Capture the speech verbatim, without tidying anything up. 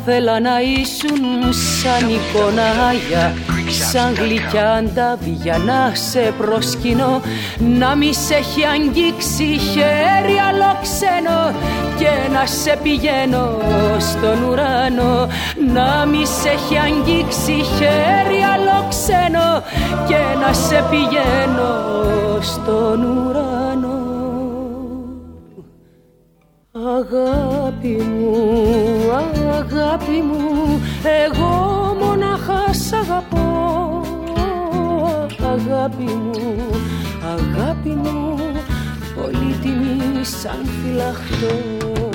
θέλα να ήσουν σαν εικονάγια, σαν γλυκιά αντάβια να σε προσκυνώ, να μη σε έχει αγγίξει χέρι άλλο ξένο και να σε πηγαίνω στον ουρανό, να μη σε έχει αγγίξει χέρι άλλο ξένο και να σε πηγαίνω στον ουρανό. Αγάπη μου, αγάπη μου, εγώ μονάχα σ' αγαπώ. Αγάπη μου, αγάπη μου, πολύτιμη σαν φυλαχτό.